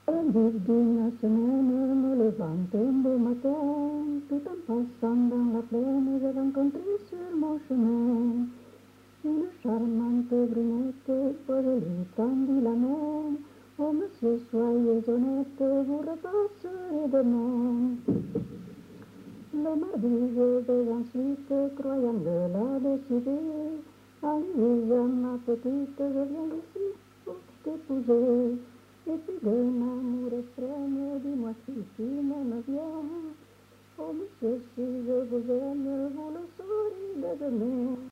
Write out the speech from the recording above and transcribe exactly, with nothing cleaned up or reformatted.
Un building à semaine, me levant un beau matin, tout en passant dans la plaine, j'ai rencontré sur mon chemin une charmante brunette, que je lui tendis la main. Oh monsieur, soyez honnête, vous repasserez demain. Le mardi, je vais ensuite, croyant de la décider, en lui disant ma petite, je viens ici pour t'épouser. Et puis d'un amour extrême, dis-moi si tu m'aimes bien. Oh monsieur, si je vous aime, vous le saurez dès demain.